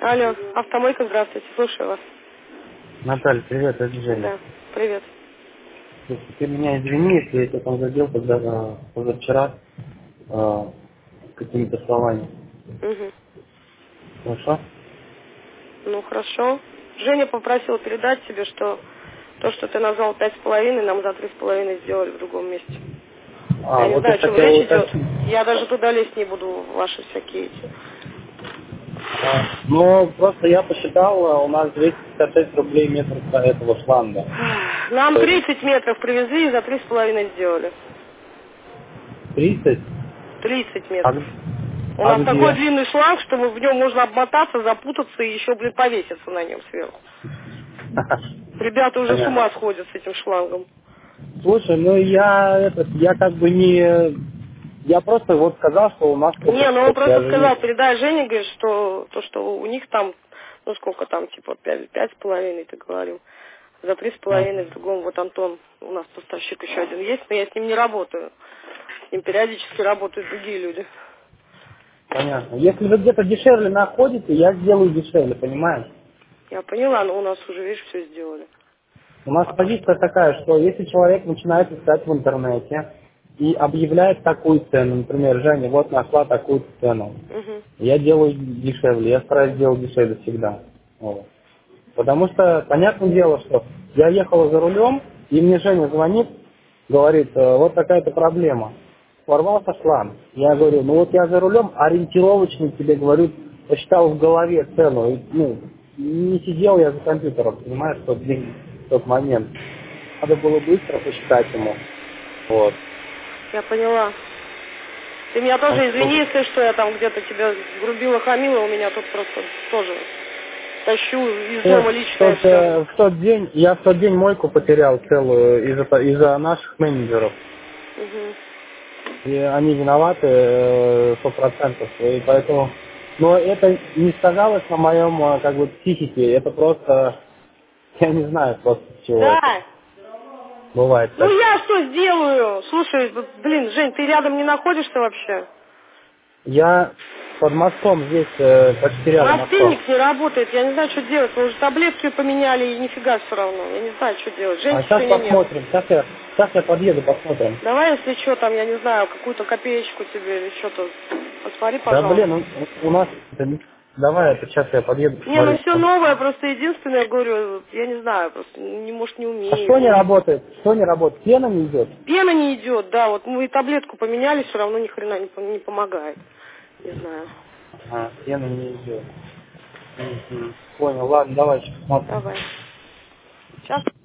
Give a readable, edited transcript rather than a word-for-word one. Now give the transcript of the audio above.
Алло, автомойка, здравствуйте, слушаю вас. Наталья, привет, это Женя. Да, привет. Слушай, ты меня извини, если я тебя там задел позавчера какими-то словами. Угу. Хорошо? Ну, хорошо. Женя попросил передать тебе, что то, что ты назвал 5,5, нам за 3,5 сделали в другом месте. Я не Вот я знаю, о чем хотел речь идет. уточнить. Я даже туда лезть не буду, в ваши всякие эти. Ну, просто я посчитал, у нас 256 рублей метр этого шланга. Нам То есть 30 метров привезли и за 3,5 сделали. 30? 30 А, метров. У а нас такой где? длинный шланг, что в нем можно обмотаться, запутаться и еще, повеситься на нем сверху. Ребята уже с Понятно. ума сходят с этим шлангом. Слушай, ну я как бы не... Я просто вот сказал, что у нас Не, только ну он я просто же сказал, не... передай Жене, говорит, что то, что у них там, ну сколько там, типа 5,5 ты говорил, за 3,5 в другом, вот Антон, у нас поставщик еще один есть, но я с ним не работаю. С ним периодически работают другие люди. Понятно. Если вы где-то дешевле находите, я сделаю дешевле, понимаешь? Я поняла, но у нас уже, видишь, все сделали. У нас позиция такая, что если человек начинает искать в интернете и объявляет такую цену, например, Женя, вот нашла такую цену, Угу. я делаю дешевле, я стараюсь делать дешевле всегда. Вот. Потому что, понятное дело, что я ехал за рулем, и мне Женя звонит, говорит, вот такая-то проблема. Порвался шланг. Я говорю, ну вот я за рулем, ориентировочно тебе говорю, посчитал в голове цену. И, ну, не сидел я за компьютером, понимаешь, в тот момент. Надо было быстро посчитать ему. Вот. Я поняла. Ты меня Он тоже что- извини, если что, я там где-то тебя грубила, хамила, у меня тут просто тоже тащу из дома личное все. я в тот день мойку потерял целую из-за наших менеджеров. Угу. И они виноваты 100%. И поэтому... Но это не сказалось на моем как бы психике. Это просто... Я не знаю просто чего это. Да. Бывает Ну так. я что сделаю? Слушай, блин, Жень, ты рядом не находишься вообще? Я под мостом здесь почти рядом мостом. Мастильник не работает, я не знаю, что делать. Мы уже таблетки поменяли и нифига все равно. Я не знаю, что делать. А Женьки сейчас сегодня нет. посмотрим. Сейчас я подъеду, посмотрим. Давай, если что, там, я не знаю, какую-то копеечку тебе или что-то. Посмотри, Да пожалуйста. блин, у нас... Давай, это сейчас я подъеду, Не, ну посмотрю. все новое, просто единственное, говорю, я не знаю, просто не, может, не А умею. что не работает? Что не работает? Пена не идет? Пена не идет, да, вот мы и таблетку поменяли, все равно ни хрена не помогает. Не знаю. Ага, пена не идет. Мгм. Понял, ладно, давай посмотрим. Давай. Сейчас